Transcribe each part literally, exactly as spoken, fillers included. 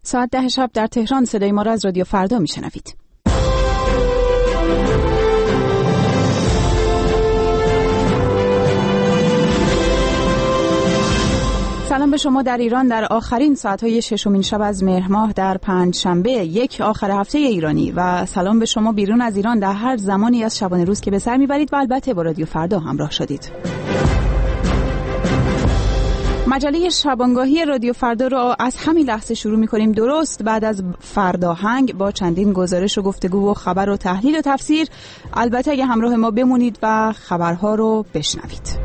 ساعت ده شب در تهران صدای ما را از رادیو فردا میشنوید. سلام به شما در ایران در آخرین ساعت‌های ششمین شب از مهر ماه در پنج شنبه یک آخر هفته ایرانی و سلام به شما بیرون از ایران در هر زمانی از شبانه روز که به سر میبرید و البته با رادیو فردا همراه شدید. مجله شبانگاهی رادیو فردا را از همین لحظه شروع می‌کنیم، درست بعد از فرداهنگ با چندین گزارش و گفتگو و خبر و تحلیل و تفسیر. البته اگه همراه ما بمونید و خبرها رو بشنوید.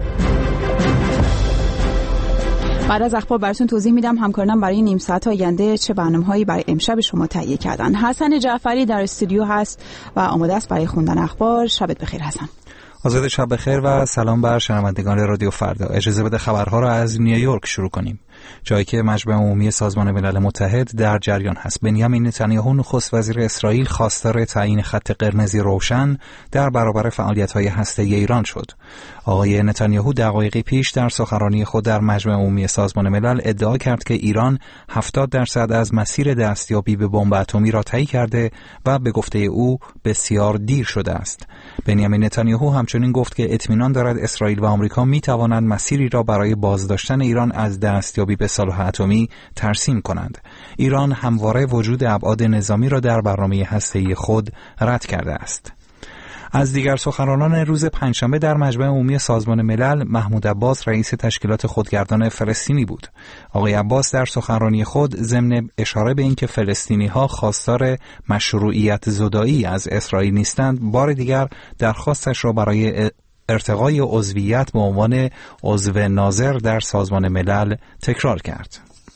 بعد از اخبار براتون توضیح میدم همکارانم برای نیم ساعت آینده چه برنامه‌هایی برای امشب شما تهیه کردن. حسن جعفری در استودیو هست و آماده است برای خوندن اخبار. شبت بخیر حسن. آزاد، شب بخیر و سلام بر شنوندگان رادیو فردا. اجازه بده خبرها را از نیویورک شروع کنیم، جایی که مجمع عمومی سازمان ملل متحد در جریان هست. بنیامین نتانیاهو نخست وزیر اسرائیل خواستار تعیین خط قرمزی روشن در برابر فعالیت‌های هسته‌ای ایران شد. آقای نتانیاهو دقایقی پیش در سخنرانی خود در مجمع عمومی سازمان ملل ادعا کرد که ایران هفتاد درصد از مسیر دستیابی به بمب اتمی را طی کرده و به گفته او بسیار دیر شده است. بنیامین نتانیاهو همچنین گفت که اطمینان دارد اسرائیل و آمریکا می توانند مسیری را برای بازداشتن ایران از دستیابی به سلاح اتمی ترسیم کنند. ایران همواره وجود ابعاد نظامی را در برنامه هسته‌ای خود رد کرده است. از دیگر سخنرانان روز پنجشنبه در مجمع عمومی سازمان ملل، محمود عباس رئیس تشکیلات خودگردان فلسطینی بود. آقای عباس در سخنرانی خود ضمن اشاره به اینکه فلسطینی‌ها خواستار مشروعیت زدایی از اسرائیل نیستند، بار دیگر درخواستش را برای ارتقای عضویت به عنوان عضو ناظر در سازمان ملل تکرار کرد.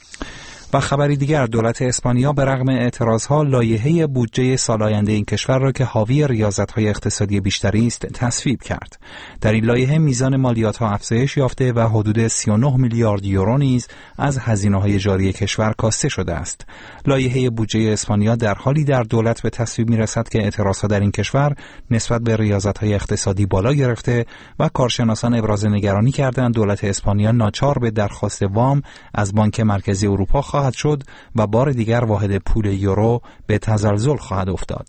و خبری دیگر، دولت اسپانیا به رغم اعتراضها لایحه بودجه سال آینده این کشور را که حاوی ریاضت‌های اقتصادی بیشتری است تصویب کرد. در این لایحه میزان مالیات‌ها افزایش یافته و حدود سی و نه میلیارد یورو نیز از هزینه‌های جاری کشور کاسته شده است. لایحه بودجه اسپانیا در حالی در دولت به تصویب می‌رسد که اعتراضها در این کشور نسبت به ریاضت‌های اقتصادی بالا گرفته و کارشناسان ابراز نگرانی کردند دولت اسپانیا ناچار به درخواست وام از بانک مرکزی اروپا خواهد شد و بار دیگر واحد پول یورو به تزلزل خواهد افتاد.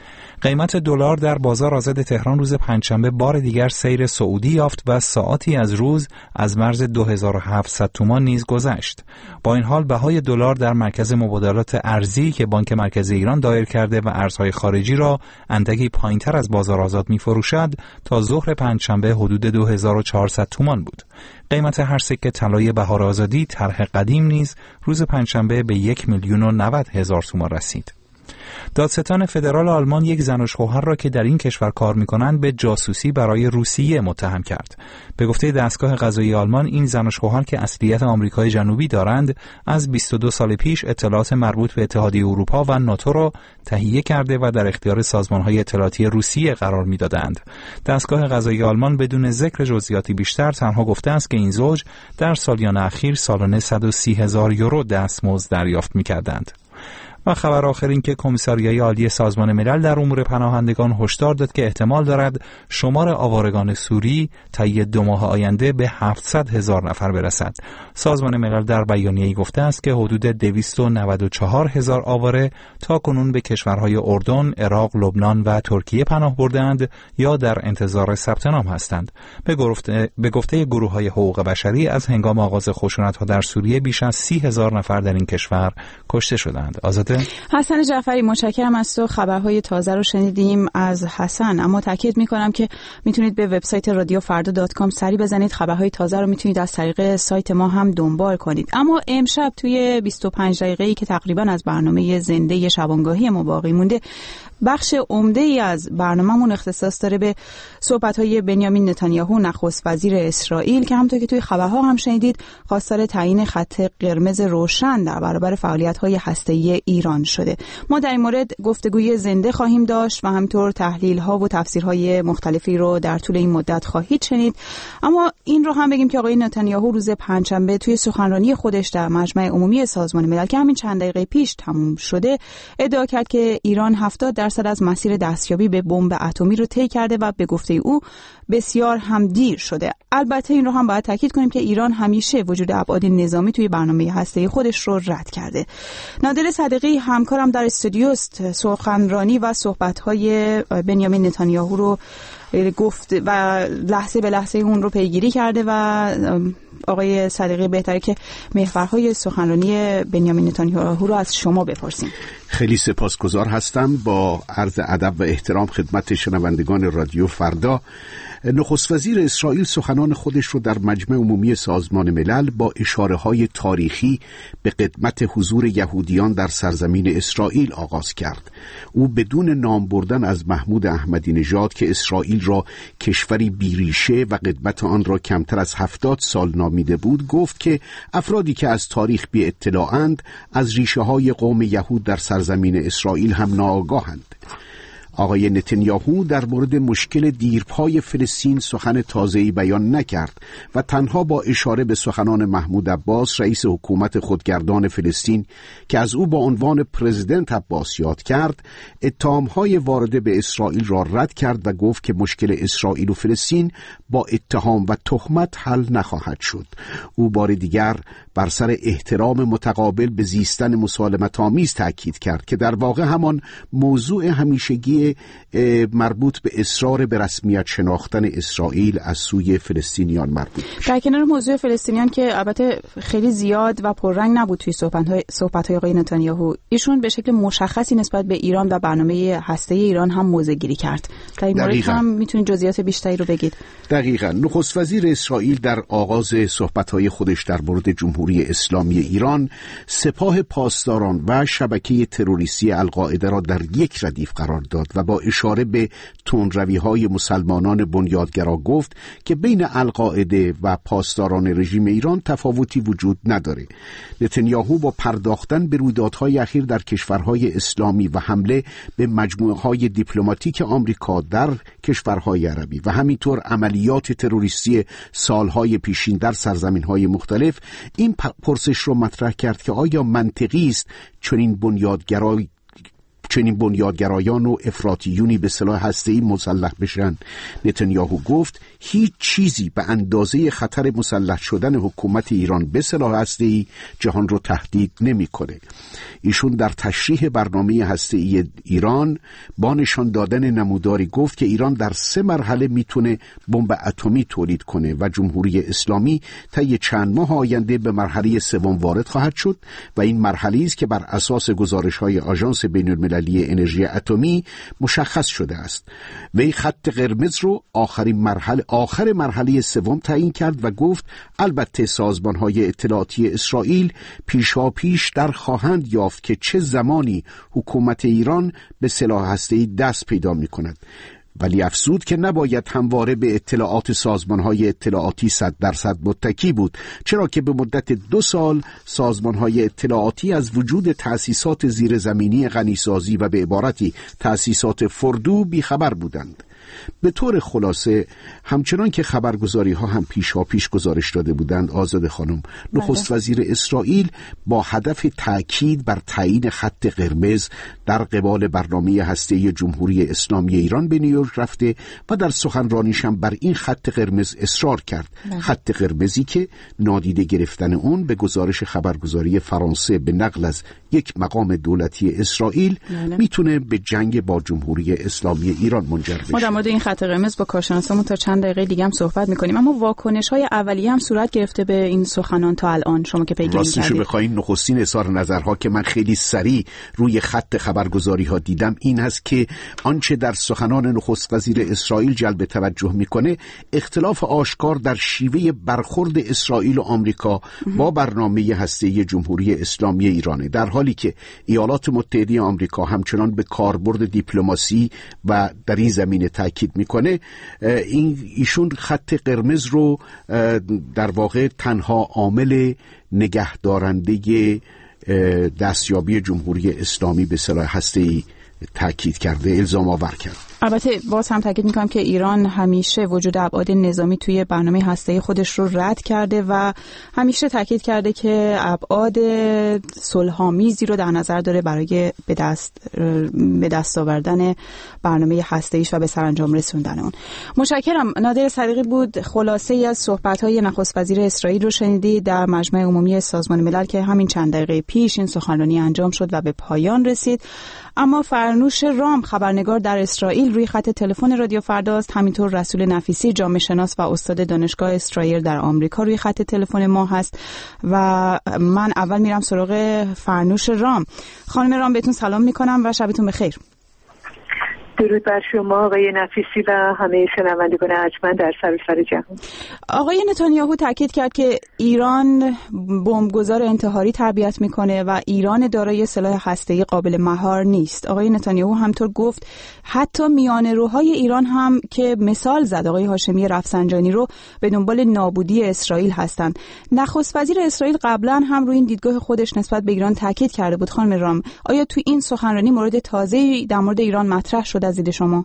قیمت دلار در بازار آزاد تهران روز پنجشنبه بار دیگر سیر صعودی یافت و ساعاتی از روز از مرز دو هزار و هفتصد تومان نیز گذشت. با این حال بهای دلار در مرکز مبادلات ارزی که بانک مرکزی ایران دایر کرده و ارزهای خارجی را اندکی پایینتر از بازار آزاد می‌فروشد تا ظهر پنجشنبه حدود دو هزار و چهارصد تومان بود. قیمت هر سکه طلای بهار آزادی طرح قدیم نیز روز پنجشنبه به یک میلیون و نود هزار تومان رسید. دادستان فدرال آلمان یک زن و شوهر را که در این کشور کار می‌کنند به جاسوسی برای روسیه متهم کرد. به گفته دستگاه قضایی آلمان، این زن و شوهر که اصلیت آمریکای جنوبی دارند، از بیست و دو سال پیش اطلاعات مربوط به اتحادیه اروپا و ناتو را تهیه کرده و در اختیار سازمان‌های اطلاعاتی روسیه قرار می‌دادند. دستگاه قضایی آلمان بدون ذکر جزئیاتی بیشتر تنها گفته است که این زوج در سالیان اخیر سالانه صد و سی هزار یورو دستمزد دریافت می‌کردند. و خبر آخر این که کمیساریای عالی سازمان ملل در امور پناهندگان هشدار داد که احتمال دارد شمار آوارگان سوری طی دو ماه آینده به هفتصد هزار نفر برسد. سازمان ملل در بیانیه‌ای گفته است که حدود دویست و نود و چهار هزار آواره تا کنون به کشورهای اردن، عراق، لبنان و ترکیه پناه بردند یا در انتظار ثبت نام هستند. به گفته به گفته گروه‌های حقوق بشری از هنگام آغاز خشونت‌ها در سوریه بیش از سی هزار نفر در این کشور کشته شدند. آزاده. حسن جعفری، متشکرم از تو. خبرهای تازه رو شنیدیم از حسن، اما تاکید میکنم که میتونید به وبسایت رادیو فردا دات کام سری بزنید. خبرهای تازه رو میتونید از طریق سایت ما هم دنبال کنید. اما امشب توی بیست و پنج دقیقه‌ای که تقریبا از برنامه زنده شبانگاهی ما باقی مونده، بخش عمده ای از برنامه‌مون اختصاص داره به صحبت‌های بنیامین نتانیاهو نخست وزیر اسرائیل که همونطور که توی خبرها هم شنیدید خواستار تعیین خط قرمز روشن در برابر فعالیت‌های هسته‌ای ایران ایران شده. ما در این مورد گفتگوی زنده خواهیم داشت و همطور تحلیل‌ها و تفسیرهای مختلفی رو در طول این مدت خواهید شنید. اما این رو هم بگیم که آقای نتانیاهو روز پنجشنبه توی سخنرانی خودش در مجمع عمومی سازمان ملل که همین چند دقیقه پیش تموم شده ادعا کرد که ایران هفتاد درصد از مسیر دستیابی به بمب اتمی رو طی کرده و به گفته او بسیار هم دیر شده. البته این رو هم باید تاکید کنیم که ایران همیشه وجود ابعاد نظامی توی برنامه هسته‌ای خودش رو رد کرده. نادر صدیقی همکارم در استودیو است، سخنرانی و صحبت‌های بنیامین نتانیاهو رو گفت و لحظه به لحظه اون رو پیگیری کرده و آقای صدیقی بهتره که محورهای سخنرانی بنیامین نتانیاهو رو از شما بپرسیم. خیلی سپاسگزار هستم. با عرض ادب و احترام خدمت شنوندگان رادیو فردا، نخست وزیر اسرائیل سخنان خودش رو در مجمع عمومی سازمان ملل با اشاره‌های تاریخی به قدمت حضور یهودیان در سرزمین اسرائیل آغاز کرد. او بدون نام بردن از محمود احمدی نژاد که اسرائیل را کشوری بیریشه و قدمت آن را کمتر از هفتاد سال نامیده بود، گفت که افرادی که از تاریخ بی اطلاعند از ریشه‌های قوم یهود در سرزمین اسرائیل هم ناآگاهند. آقای نتانیاهو در مورد مشکل دیرپای فلسطین سخن تازه‌ای بیان نکرد و تنها با اشاره به سخنان محمود عباس رئیس حکومت خودگردان فلسطین که از او با عنوان پرزیدنت عباس یاد کرد، اتهام‌های وارده به اسرائیل را رد کرد و گفت که مشکل اسرائیل و فلسطین با اتهام و تهمت حل نخواهد شد. او بار دیگر بر سر احترام متقابل به زیستن مسالمت‌آمیز تاکید کرد که در واقع همان موضوع همیشگی مربوط به اصرار به رسمیت شناختن اسرائیل از سوی فلسطینیان مربوط میشه. در کنار موضوع فلسطینیان که البته خیلی زیاد و پررنگ نبود توی صحبت‌های صحبت‌های آقای نتانیاهو، ایشون به شکل مشخصی نسبت به ایران و برنامه هسته‌ای ایران هم موضع‌گیری کرد. در این مورد هم میتونید جزئیات بیشتری رو بگید؟ دقیقاً. نخست وزیر اسرائیل در آغاز صحبت‌های خودش در مورد جمهوری اسلامی ایران سپاه پاسداران و شبکه تروریستی القاعده را در یک ردیف قرار داد و با اشاره به تندروی‌های مسلمانان بنیادگرا گفت که بین القاعده و پاسداران رژیم ایران تفاوتی وجود نداره. نتانیاهو با پرداختن به رویدادهای اخیر در کشورهای اسلامی و حمله به مجموعه‌های دیپلماتیک آمریکا در کشورهای عربی و همینطور عملیات تروریستی سالهای پیشین در سرزمین‌های مختلف این پرسش رو مطرح کرد که آیا منطقی است چنین بنیادگرایی چنین بنیادگرایان و افراطیونی به سلاح هسته‌ای مسلح بشن؟ نتانیاهو گفت هیچ چیزی به اندازه خطر مسلح شدن حکومت ایران به سلاح هسته‌ای جهان رو تهدید نمی‌کنه. ایشون در تشریح برنامه هسته‌ای ایران با نشان دادن نموداری گفت که ایران در سه مرحله میتونه بمب اتمی تولید کنه و جمهوری اسلامی طی چند ماه آینده به مرحله سوم وارد خواهد شد و این مرحله است که بر اساس گزارش‌های آژانس بین‌المللی انرژی اتمی مشخص شده است. وی خط قرمز رو آخرین مرحله آخر مرحله سوم تعیین کرد و گفت البته سازمان‌های اطلاعاتی اسرائیل پیشا پیش در خواهند یافت که چه زمانی حکومت ایران به سلاح هسته‌ای دست پیدا می‌کند، ولی افزود که نباید همواره به اطلاعات سازمان‌های اطلاعاتی صد درصد متکی بود، چرا که به مدت دو سال سازمان‌های اطلاعاتی از وجود تأسیسات زیرزمینی غنیسازی و به عبارتی تأسیسات فردو بیخبر بودند. به طور خلاصه همچنان که خبرگزاری ها هم پیشا پیش گزارش داده بودند، آزاده خانم، نخست وزیر اسرائیل با هدف تأکید بر تعیین خط قرمز در قبال برنامه هسته‌ای جمهوری اسلامی ایران به نیویورک رفته و در سخنرانیش هم بر این خط قرمز اصرار کرد. بله. خط قرمزی که نادیده گرفتن اون به گزارش خبرگزاری فرانسه به نقل از یک مقام دولتی اسرائیل بله. میتونه به جنگ با جمهوری اسلامی ایران منجر بشه. ما در مورد این خط قرمز با کارشناسامون تا چند دقیقه دیگه هم صحبت میکنیم، اما واکنش‌های اولیه هم صورت گرفته به این سخنان تا الان شما که پیگیری کردید. راستشو بخواید نخستین اظهار نظرها که من خیلی سریع روی خط خبرگزاری ها دیدم این هست که آنچه در سخنان نخست وزیر اسرائیل جلب توجه میکنه اختلاف آشکار در شیوه برخورد اسرائیل و آمریکا با برنامه هسته‌ای جمهوری اسلامی ایرانه، در حالی که ایالات متحده آمریکا همچنان به کاربرد دیپلماسی و در این زمینه تاکید میکنه. این ایشون خط قرمز رو در واقع تنها عامل نگهدارنده دستیابی جمهوری اسلامی به سلاح هسته‌ای تاکید کرده، الزام آور کرد. البته باز هم تاکید میکنم که ایران همیشه وجود ابعاد نظامی توی برنامه هسته‌ای خودش رو رد کرده و همیشه تاکید کرده که ابعاد صلح‌آمیزی رو در نظر داره برای به دست به دست آوردن برنامه هسته‌ایش و به سرانجام رسوندن اون. متشکرم. نادر صدیقی بود. خلاصه ای از صحبت‌های نخست وزیر اسرائیل رو شنیدید در مجمع عمومی سازمان ملل که همین چند دقیقه پیش این سخنرانی انجام شد و به پایان رسید. اما فرنوش رام خبرنگار در اسرائیل روی خط تلفن رادیو فردا است. همینطور رسول نفیسی جامعه شناس و استاد دانشگاه استرایر در آمریکا روی خط تلفن ما هست و من اول میرم سراغ فرنوش رام. خانم رام بهتون سلام میکنم و شبتون بخیر. درود بر شما آقای نفیسی و همه شنوندگان ارجمند در سراسر جهان. آقای نتانیاهو تاکید کرد که ایران بمبگذار انتحاری تربیت میکنه و ایران دارای سلاح هسته‌ای قابل مهار نیست. آقای نتانیاهو همطور گفت حتی میانه‌روهای ایران هم که مثال زد آقای هاشمی رفسنجانی رو به دنبال نابودی اسرائیل هستند. نخست وزیر اسرائیل قبلا هم روی این دیدگاه خودش نسبت به ایران تاکید کرده بود. خانم رام، آیا تو این سخنرانی مورد تازه‌ای در مورد ایران مطرح شد از دید شما؟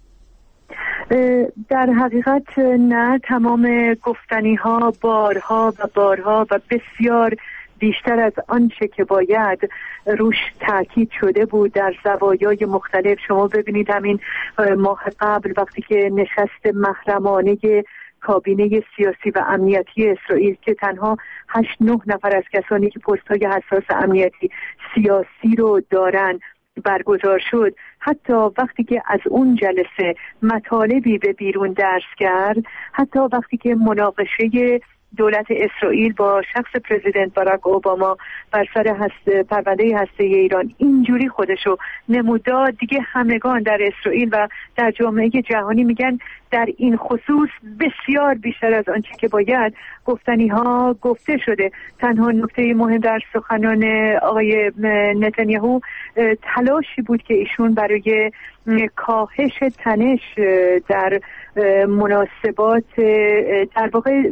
در حقیقت نه، تمام گفتنی ها بارها و بارها و بسیار بیشتر از آنچه که باید روش تاکید شده بود در زوایای مختلف. شما ببینید همین ماه قبل وقتی که نشست محرمانه کابینه سیاسی و امنیتی اسرائیل که تنها هشت نه نفر از کسانی که پست‌های حساس امنیتی سیاسی رو دارن برگزار شد، حتی وقتی که از اون جلسه مطالبی به بیرون درس کرد، حتی وقتی که مناقشه دولت اسرائیل با شخص پرزیدنت باراک اوباما بر سر هسته پرونده هسته ایران اینجوری خودشو نمود داد، دیگه همگان در اسرائیل و در جامعه جهانی میگن در این خصوص بسیار بیشتر از آنچه که باید گفتنی ها گفته شده. تنها نکته مهم در سخنان آقای نتانیاهو تلاشی بود که ایشون برای کاهش تنش در مناسبات در واقع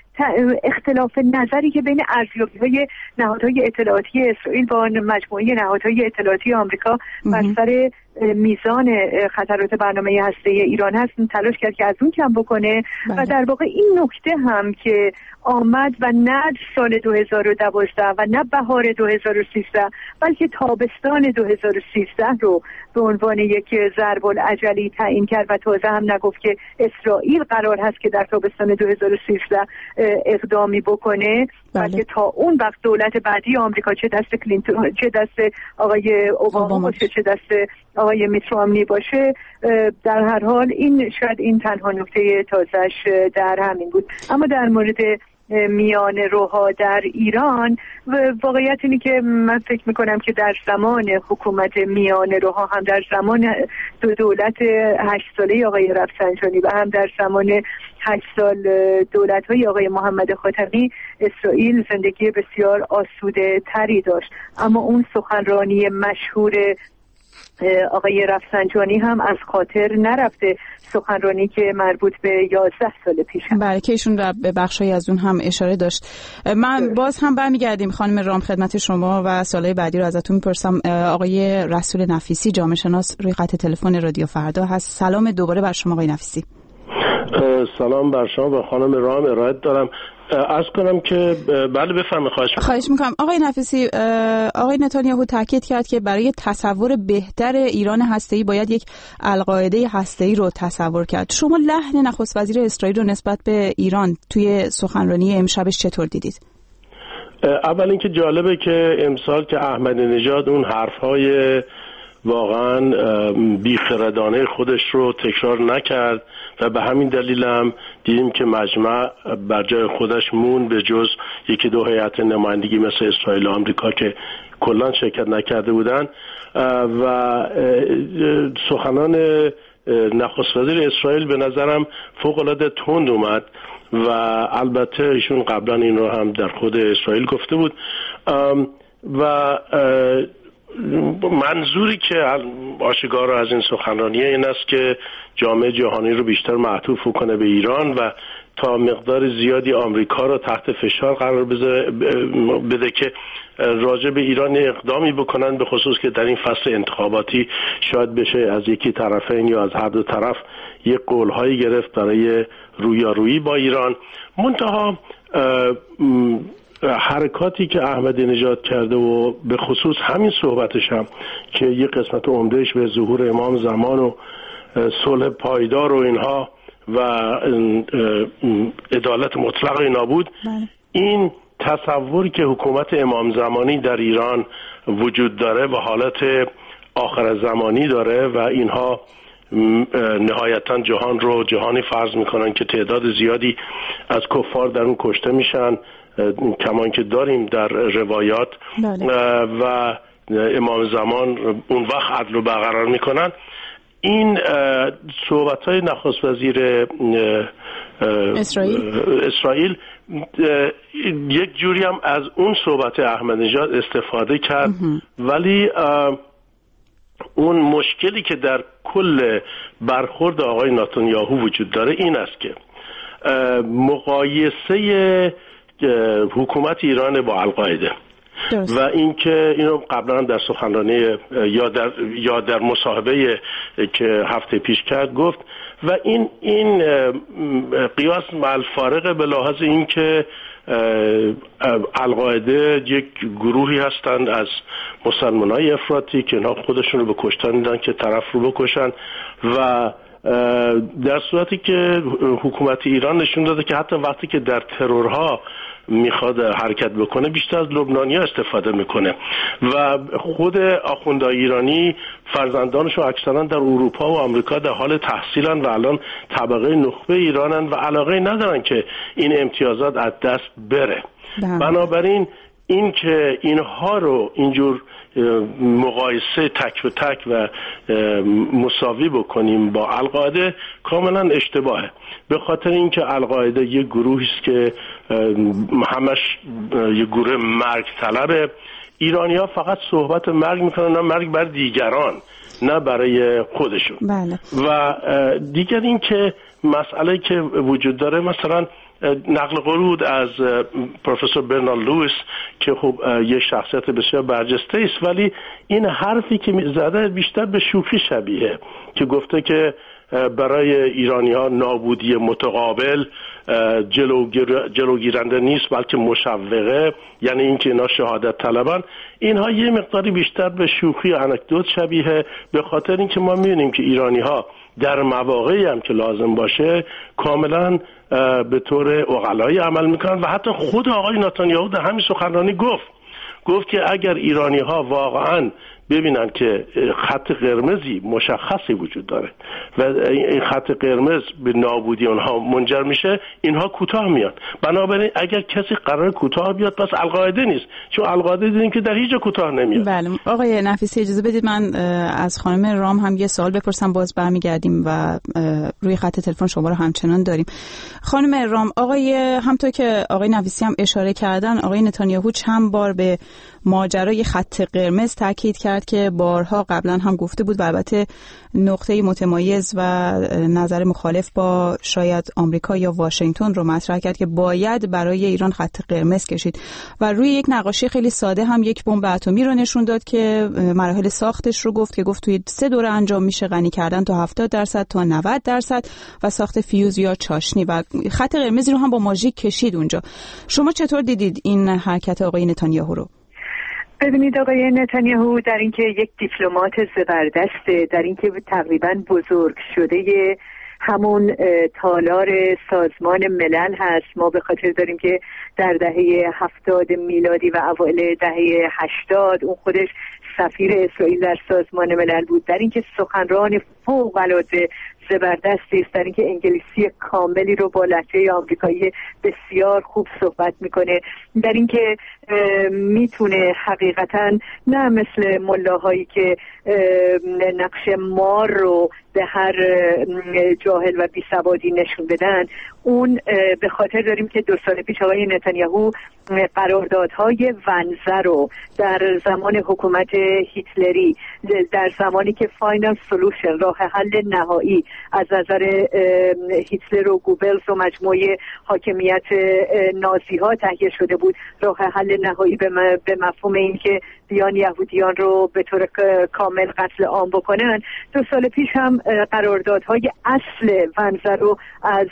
اختلاف نظری که بین ارزیابی‌های نهادهای اطلاعاتی اسرائیل با مجموعه نهادهای اطلاعاتی آمریکا بر سر میزان خطرات برنامه هسته‌ای ایران هست تلاش کرد که از اون کم بکنه بله. و در واقع این نکته هم که آمد و نه سال دو هزار و دوازده و نه بهار دو هزار و سیزده بلکه تابستان دو هزار و سیزده رو به عنوان یک ضرب الاجلی تعیین کرد و تازه هم نگفت که اسرائیل قرار هست که در تابستان دو هزار و سیزده اقدامی بکنه، بلکه تا اون وقت دولت بعدی آمریکا چه دست کلینتون چه دست آقای اوباما باشه چه دست آقای میت رامنی باشه، در هر حال این شاید این تنها نکته تازه‌اش در همین بود. اما در مورد میان روها در ایران واقعیت اینه که من فکر میکنم که در زمان حکومت میان روها هم در زمان دو دولت هشت ساله آقای رفسنجانی و هم در زمان هشت سال دولت های آقای محمد خاتمی اسرائیل زندگی بسیار آسوده تری داشت. اما اون سخنرانی مشهور آقای رفسنجانی هم از خاطر نرفته، سخنرانی که مربوط به یازده سال پیش هم. بله که ایشون به بخشی از اون هم اشاره داشت. من باز هم برمیگردیم خانم رام خدمت شما و سوالای بعدی رو ازتون میپرسم. آقای رسول نفیسی جامعه شناس روی خط تلفن رادیو فردا هست. سلام دوباره بر شما آقای نفیسی. سلام بر شما و خانم رام. ارادت دارم عرض کنم که بله بفرمایید. خواهش میکنم. خواهش میکنم. آقای نفیسی، آقای نتانیاهو تاکید کرد که برای تصور بهتر ایران هسته‌ای باید یک القاعده هسته‌ای رو تصور کرد. شما لحن نخست وزیر اسرائیل رو نسبت به ایران توی سخنرانی امشبش چطور دیدید؟ اول اینکه جالبه که امسال که احمدی نژاد اون حرف‌های واقعا بیخردانه خودش رو تکرار نکرد و به همین دلیل هم دیدیم که مجمع بر جای خودش مون به جز یکی دو هیئت نمایندگی مثل اسرائیل و آمریکا که کلا شرکت نکرده بودن و سخنان نخست وزیر اسرائیل به نظرم فوق العاده تند اومد و البته ایشون قبلا این رو هم در خود اسرائیل گفته بود و منظوری که آشکار از این سخنرانی این است که جامعه جهانی رو بیشتر معطوف کنه به ایران و تا مقدار زیادی آمریکا را تحت فشار قرار بده که راجع به ایران اقدامی بکنن، به خصوص که در این فصل انتخاباتی شاید بشه از یکی طرفین یا از هر دو طرف یک قولهایی گرفت برای رویارویی با ایران. منتها حرکاتی که احمدی نژاد کرده و به خصوص همین صحبتش هم که یک قسمت عمدهش به ظهور امام زمان و صلح پایدار و اینها و عدالت مطلق اینا بود، این تصوری که حکومت امام زمانی در ایران وجود داره و حالت آخر زمانی داره و اینها نهایتا جهان رو جهانی فرض میکنن که تعداد زیادی از کفار در اون کشته میشن، کمان که داریم در روایات و امام زمان اون وقت عدل رو برقرار میکنن. این صحبت‌های نخست وزیر اسرائیل اسرائیل یک جوری هم از اون صحبت احمدی نژاد استفاده کرد، ولی اون مشکلی که در کل برخورد آقای نتانیاهو وجود داره این است که مقایسه حکومت ایران با القاعده و اینکه اینو قبلا در سخنرانی یا در یا در مصاحبه که هفته پیش کرد گفت و این این قیاس مع الفارق به لحاظ اینکه القاعده یک گروهی هستند از مسلمانای افراطی که اینا خودشون رو به کشتن میدن که طرف رو بکشن و در صورتی که حکومت ایران نشون داده که حتی وقتی که در ترورها میخواد حرکت بکنه بیشتر از لبنانی‌ها استفاده میکنه و خود آخوندهای ایرانی فرزندانشو اکثرا در اروپا و آمریکا در حال تحصیلن و الان طبقه نخبه ایرانن و علاقه ندارن که این امتیازات از دست بره. بنابراین این که اینها رو اینجور مقایسه تک به تک و مساوی بکنیم با القاعده کاملا اشتباهه، به خاطر اینکه القاعده یک گروهی است که همش یک گروه مرگ طلبه. ایرانی‌ها فقط صحبت مرگ میکنن، نه مرگ بر دیگران، نه برای خودشون. بله. و دیگر این که مسئله که وجود داره، مثلا نقل قول از پروفسور برنارد لوئیس که خب یه شخصیت بسیار برجسته است، ولی این حرفی که زده بیشتر به شوخی شبیه که گفته که برای ایرانی‌ها نابودی متقابل جلوگیر جلوگیرنده نیست بلکه مشوقه، یعنی اینکه اینا شهادت طلبن. اینها یه مقداری بیشتر به شوخی و انکدوت شبیه، به خاطر اینکه ما می‌بینیم که ایرانی‌ها در مواقعی هم که لازم باشه کاملا به طور عقلایی عمل میکنن و حتی خود آقای نتانیاهو در همین سخنرانی گفت گفت که اگر ایرانی‌ها واقعاً ببینن که خط قرمزی مشخصی وجود داره و این خط قرمز به نابودی اونها منجر میشه، اینها کوتاه میان. بنابراین اگر کسی قرار کوتاه بیاد پس القاعده نیست، چون القاعده دیدیم که در هیچ جا کوتاه نمیاد. بله آقای نفیسی اجازه بدید من از خانم رام هم یه سوال بپرسم، باز برمیگردیم و روی خط تلفن شما رو همچنان داریم. خانم رام، آقای همونطور که آقای نفیسی هم اشاره کردن، آقای نتانیاهو چند بار به ماجرای خط قرمز تاکید کرد که بارها قبلا هم گفته بود و البته نقطه متمایز و نظر مخالف با شاید آمریکا یا واشنگتن رو مطرح کرد که باید برای ایران خط قرمز کشید و روی یک نقاشی خیلی ساده هم یک بمب اتمی رو نشون داد که مراحل ساختش رو گفت که گفت توی سه دوره انجام میشه، غنی کردن تا هفتاد درصد تا نود درصد و ساخت فیوز یا چاشنی، و خط قرمزی رو هم با ماژیک کشید اونجا. شما چطور دیدید این حرکت آقای نتانیاهو رو؟ ببینید آقای نتانیاهو در اینکه یک دیپلمات زبردسته، در اینکه تقریبا بزرگ شده همون تالار سازمان ملل هست. ما به خاطر داریم که در دهه هفتاد میلادی و اوایل دهه هشتاد اون خودش سفیر اسرائیل در سازمان ملل بود. در اینکه سخنران فوق العاده زبردستی است، در اینکه انگلیسی کاملی رو با لهجه آمریکایی بسیار خوب صحبت میکنه، در اینکه میتونه حقیقتا نه مثل ملاهایی که نقش مار رو به هر جاهل و بیسوادی نشون بدن. اون به خاطر داریم که دو سال پیش آقای نتانیاهو قراردادهای ونزه رو در زمان حکومت هیتلری، در زمانی که فاینال سولوشن، راه حل نهایی از نظر هیتلر و گوبلز و مجموعه حاکمیت نازی ها تهیه شده بود، راه حل نهایی به مفهوم این که بیان یهودیان رو به طور کامل قتل عام بکنن، دو سال پیش هم قراردادهای اصل ونزه رو از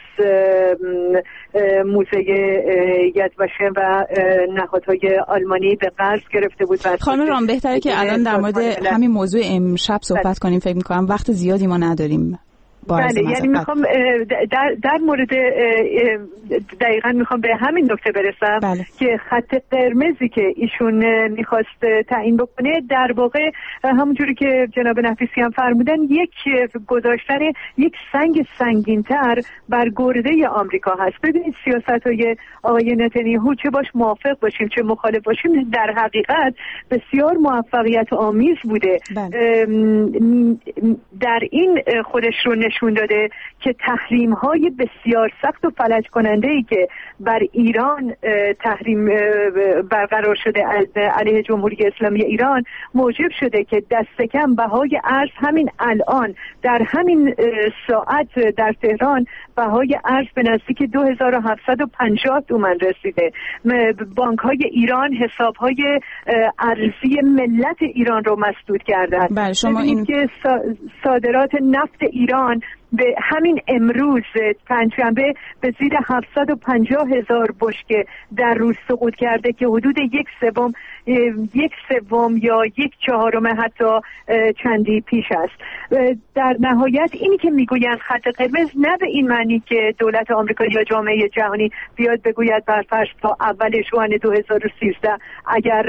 موزه ید وشم و نهادهای آلمانی به قرض گرفته بود. خانم رام، بهتره که الان در مورد همین موضوع امشب صحبت کنیم. فکر می‌کنم وقت زیادی ما نداریم. بله، یعنی میخوام در, در مورد دقیقاً میخوام به همین نکته برسم. بله. که خط قرمزی که ایشون میخواست تعیین بکنه در واقع همونجوری که جناب نفیسی هم فرمودن، یک گذاشتن یک سنگ سنگین‌تر بر گرده آمریکا هست. ببینید سیاست‌های آقای نتانیاهو، چه باش موافق باشیم چه مخالف باشیم، در حقیقت بسیار موفقیت آمیز بوده. بله. در این خودش رو نشون داده که تحریم‌های بسیار سخت و فلج کننده‌ای که بر ایران تحریم برقرار شده علیه جمهوری اسلامی ایران موجب شده که دست کم بهای ارز همین الان در همین ساعت در تهران بهای ارز به نزدیک دو هزار و هفتصد و پنجاه تومان رسیده. بانک‌های ایران حساب‌های ارزی ملت ایران رو مسدود کردند. بله، شما این که صادرات نفت ایران به همین امروز پنجشنبه به زیر هفتصد و پنجاه هزار بشکه در روز سقوط کرده که حدود یک سوم یک سوم یا یک چهارم حتی چندی پیش است. در نهایت اینی که میگویند خط قرمز، نه به این معنی که دولت آمریکا یا جامعه جهانی بیاد بگوید برفرض تا اول ژوئن دو هزار و سیزده اگر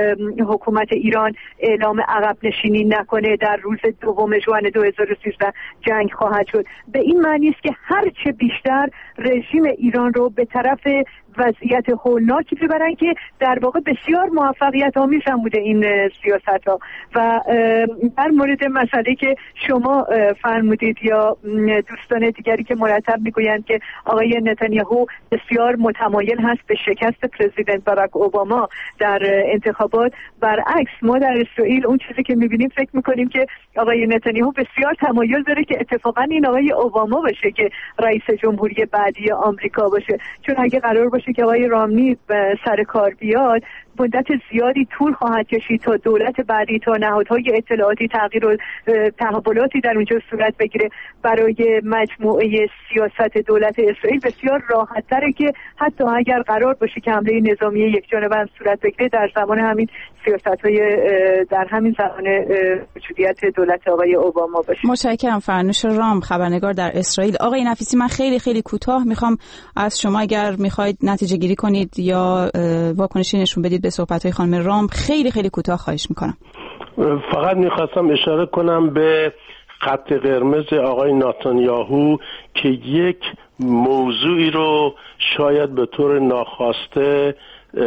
حکومت ایران اعلام عقب نشینی نکنه در روز دوم ژوئن دو هزار و سیزده جنگ خواهد شد. به این معنی است که هر چه بیشتر رژیم ایران رو به طرف وضعیت هولناکی ببرن که در واقع بسیار موفقیت آمیز هم بوده این سیاست ها. و در مورد مسئله که شما فرمودید یا دوستان دیگری که مرتب میگویند که آقای نتانیاهو بسیار متمایل هست به شکست پرزیدنت باراک اوباما در انتخابات، برعکس ما در اسرائیل اون چیزی که میبینیم فکر میکنیم که آقای نتانیاهو بسیار تمایل داره که اتفاقا این آقای اوباما باشه که رئیس جمهوری بعدی آمریکا باشه، چون اگه قرار باشه که آقای رامنی سر کار بیاد مدت زیادی طول خواهد کشید تا دولت بعدی، تا نهادهای اطلاعاتی تغییر و تحولاتی در اونجا صورت بگیره. برای مجموعه سیاست دولت اسرائیل بسیار راحت تره که حتی اگر قرار باشه که حمله نظامی یک جانبه هم صورت بگیره، در زمان همین سیاست‌های در همین زمان موجودیت دولت آقای اوباما باشه. متشکرم. فرنوش رام، خبرنگار در اسرائیل. آقای نفیسی، من خیلی خیلی کوتاه میخوام از شما اگر میخواید نتیجه گیری کنید یا واکنشی نشون بدید به صحبت‌های خانم رام، خیلی خیلی کوتاه خواهش میکنم. فقط میخواستم اشاره کنم به خط قرمز آقای نتانیاهو که یک موضوعی رو شاید به طور ناخواسته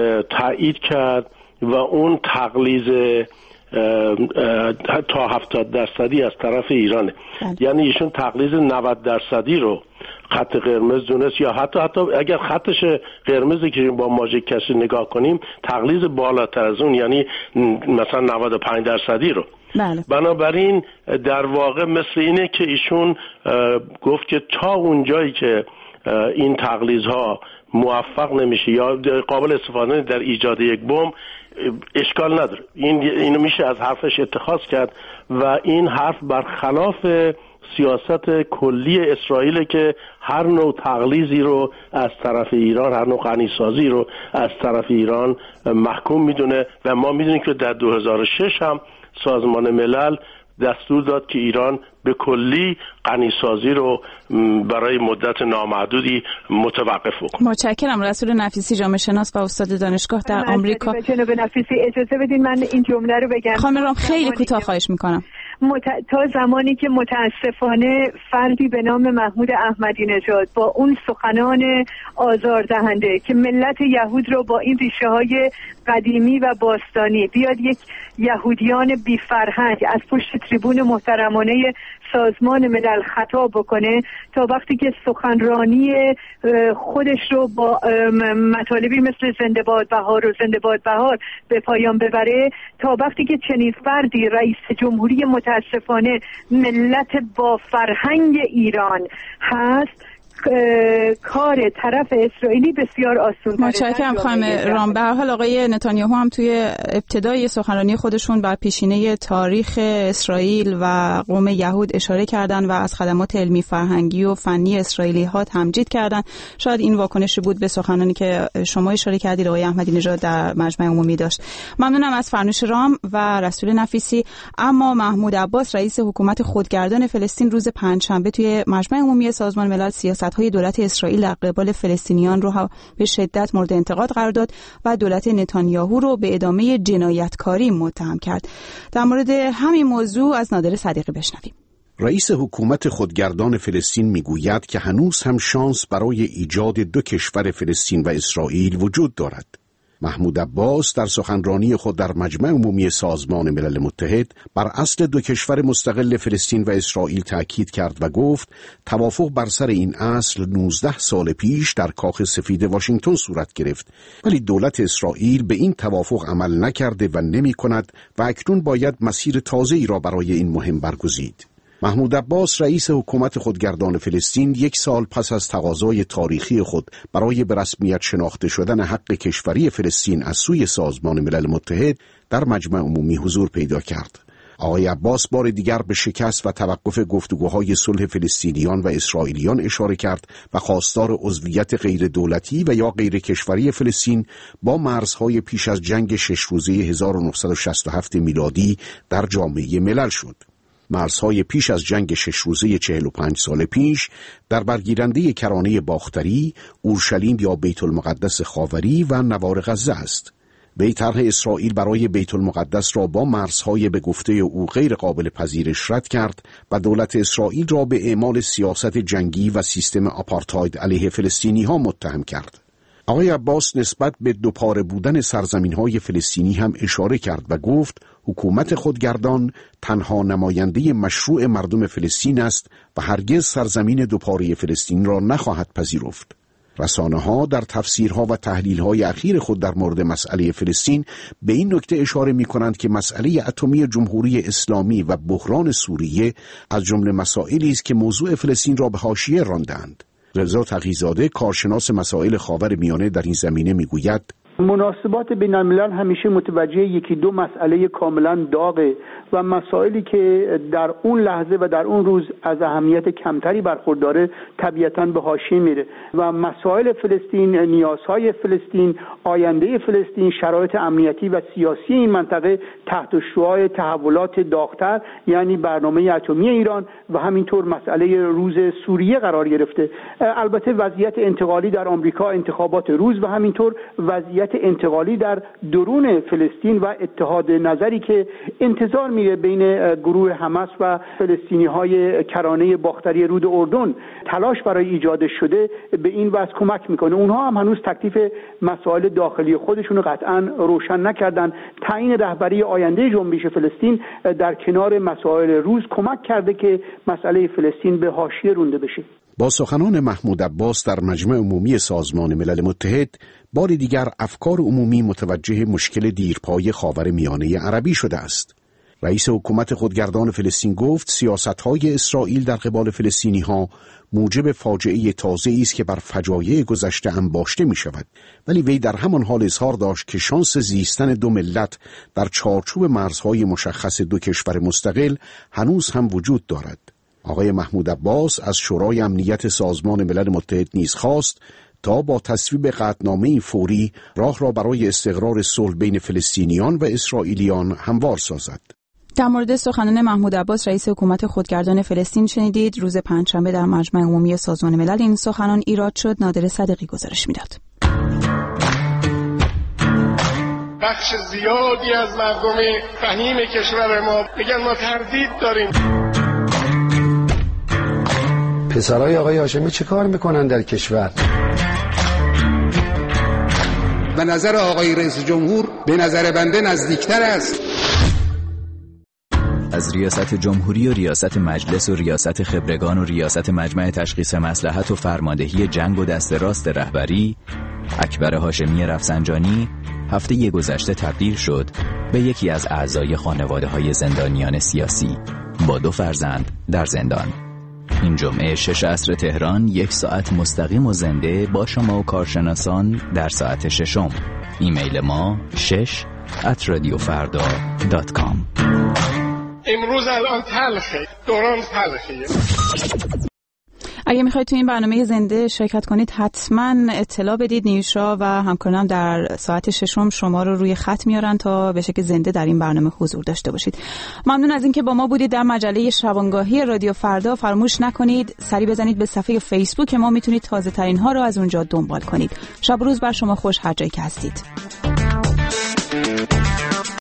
تایید کرد و اون تقلیظ تا هفتاد درصدی از طرف ایرانه. بله. یعنی ایشون تقلیظ نود درصدی رو خط قرمز دونست، یا حتی حتی اگر خطش قرمزی که با ماژیک کشی نگاه کنیم تقلیظ بالاتر از اون، یعنی مثلا نود و پنج درصدی رو. بله. بنابراین در واقع مثل اینه که ایشون گفت که تا اونجایی که این تقلیظها موفق نمیشه یا قابل استفاده در ایجاد یک بمب، اشکال نداره. این اینو میشه از حرفش اتخاذ کرد و این حرف برخلاف سیاست کلی اسرائیل که هر نوع تقلیظی رو از طرف ایران، هر نوع غنیسازی رو از طرف ایران محکوم میدونه و ما میدونیم که در دو هزار و شش هم سازمان ملل دستور داد که ایران به کلی غنیسازی رو برای مدت نامحدودی متوقف کنه. متشکرم. رسول نفیسی، جامعه شناس و استاد دانشگاه در آمریکا. جناب نفیسی اجازه بدین من این جمله رو بگم. خانم رام خیلی کوتاه خواهش میکنم. مت... تا زمانی که متاسفانه فردی به نام محمود احمدی نژاد با اون سخنان آزاردهنده که ملت یهود رو با این ریشه های قدیمی و باستانی بیاد یک یهودیان بی فرهنگ از پشت تریبون محترمانه سازمان ملل خطاب بکنه، تا وقتی که سخنرانی خودش رو با مطالبی مثل زنده باد بهار و زنده باد بهار به پایان ببره، تا وقتی که چنین فردی رئیس جمهوری متاسفانه ملت با فرهنگ ایران هست، کار طرف اسرائیلی بسیار آسون. متشکرم خانم رام. به هر حال آقای نتانیاهو هم توی ابتدای سخنرانی خودشون بر پیشینه تاریخ اسرائیل و قوم یهود اشاره کردن و از خدمات علمی فرهنگی و فنی اسرائیلی ها تمجید کردن. شاید این واکنشی بود به سخنرانی که شما اشاره کردید آقای احمدی نژاد در مجمع عمومی داشت. ممنونم از فرنوش رام و رسول نفیسی. اما محمود عباس رئیس حکومت خودگردان فلسطین روز پنجشنبه توی مجمع عمومی سازمان ملل سیاست های دولت اسرائیل در قبال فلسطینیان رو به شدت مورد انتقاد قرار داد و دولت نتانیاهو رو به ادامه جنایتکاری متهم کرد. در مورد همین موضوع از نادر صدیقی بشنویم. رئیس حکومت خودگردان فلسطین میگوید که هنوز هم شانس برای ایجاد دو کشور فلسطین و اسرائیل وجود دارد. محمود عباس در سخنرانی خود در مجمع عمومی سازمان ملل متحد بر اصل دو کشور مستقل فلسطین و اسرائیل تأکید کرد و گفت توافق بر سر این اصل نوزده سال پیش در کاخ سفید واشنگتن صورت گرفت، ولی دولت اسرائیل به این توافق عمل نکرده و نمی کند و اکنون باید مسیر تازه‌ای را برای این مهم برگزید. محمود عباس رئیس حکومت خودگردان فلسطین یک سال پس از تقاضای تاریخی خود برای به رسمیت شناخته شدن حق کشوری فلسطین از سوی سازمان ملل متحد در مجمع عمومی حضور پیدا کرد. آقای عباس بار دیگر به شکست و توقف گفتگوهای صلح فلسطینیان و اسرائیلیان اشاره کرد و خواستار عضویت غیر دولتی و یا غیر کشوری فلسطین با مرزهای پیش از جنگ شش روزه هزار و نهصد و شصت و هفت میلادی در جامعه ملل شد. مرزهای پیش از جنگ شش روزه چهل و پنج سال پیش در برگیرنده کرانه باختری، اورشلیم یا بیت المقدس خاوری و نوار غزه است. وی طرح اسرائیل برای بیت المقدس را با مرزهای به گفته او غیر قابل پذیرش رد کرد و دولت اسرائیل را به اعمال سیاست جنگی و سیستم آپارتاید علیه فلسطینی ها متهم کرد. آقای عباس نسبت به دوپاره بودن سرزمین‌های فلسطینی هم اشاره کرد و گفت حکومت خودگردان تنها نماینده مشروع مردم فلسطین است و هرگز سرزمین دوپاره فلسطین را نخواهد پذیرفت. رسانه‌ها در تفسیرها و تحلیل‌های اخیر خود در مورد مسئله فلسطین به این نکته اشاره می‌کنند که مسئله اتمی جمهوری اسلامی و بحران سوریه از جمله مسائلی است که موضوع فلسطین را به حاشیه راندند. رضا تقی‌زاده کارشناس مسائل خاورمیانه در این زمینه میگوید مناسبات بین الملل همیشه متوجه یکی دو مسئله کاملا داغه و مسائلی که در اون لحظه و در اون روز از اهمیت کمتری برخورداره طبیعتاً به حاشیه میره و مسائل فلسطین، نیازهای فلسطین، آینده فلسطین، شرایط امنیتی و سیاسی این منطقه تحت شعاع تحولات داغ‌تر یعنی برنامه اتمی ایران و همینطور مسئله روز سوریه قرار گرفته. البته وضعیت انتقالی در آمریکا، انتخابات روز و همینطور وضعیت انتقالی در درون فلسطین و اتحاد نظری که انتظار میره بین گروه حماس و فلسطینی های کرانه باختری رود اردن تلاش برای ایجاد شده به این وضع کمک میکنه. اونها هم هنوز تکلیف مسائل داخلی خودشون رو قطعا روشن نکردن. تعیین رهبری آینده جنبش فلسطین در کنار مسائل روز کمک کرده که مسئله فلسطین به حاشیه رونده بشه. با سخنان محمود عباس در مجمع عمومی سازمان ملل متحد بار دیگر افکار عمومی متوجه مشکل دیرپای خاورمیانه عربی شده است. رئیس حکومت خودگردان فلسطین گفت سیاست‌های اسرائیل در قبال فلسطینی‌ها موجب فاجعه تازه‌ای است که بر فجایع گذشته انباشته می‌شود، ولی وی در همان حال اظهار داشت که شانس زیستن دو ملت در چارچوب مرزهای مشخص دو کشور مستقل هنوز هم وجود دارد. آقای محمود عباس از شورای امنیت سازمان ملل متحد نیز خواست تا با تصویب قطعنامه‌ای فوری راه را برای استقرار صلح بین فلسطینیان و اسرائیلیان هموار سازد. در مورد سخنان محمود عباس رئیس حکومت خودگردان فلسطین شنیدید. روز پنجشنبه در مجمع عمومی سازمان ملل این سخنان ایراد شد. نادر صدیقی گزارش میداد. بخش زیادی از مردم فهیم کشور ما میگن ما تردید داریم. پسرای آقای هاشمی چه کار میکنن در کشور؟ به نظر آقای رئیس جمهور به نظر بنده نزدیکتر است. از ریاست جمهوری و ریاست مجلس و ریاست خبرگان و ریاست مجمع تشخیص مصلحت و فرماندهی جنگ و دست راست رهبری، اکبر هاشمی رفسنجانی هفته گذشته تبدیل شد به یکی از اعضای خانواده های زندانیان سیاسی با دو فرزند در زندان. این جمعه شش عصر تهران یک ساعت مستقیم و زنده با شما و کارشناسان در ساعت ششم. ایمیل ما شش ات رادیو فردا دات کام. امروز الان تلخه، دوران تلخیه. اگه میخواید تو این برنامه زنده شرکت کنید حتما اطلاع بدید. نیوشا و همکارانم در ساعت ششم شما رو روی خط میارن تا به شکل زنده در این برنامه حضور داشته باشید. ممنون از اینکه با ما بودید در مجله شبانگاهی رادیو فردا. فراموش نکنید سری بزنید به صفحه فیسبوک ما، میتونید تازه ترین ها رو از اونجا دنبال کنید. شب روز بر شما خوش هر جایی که هستید.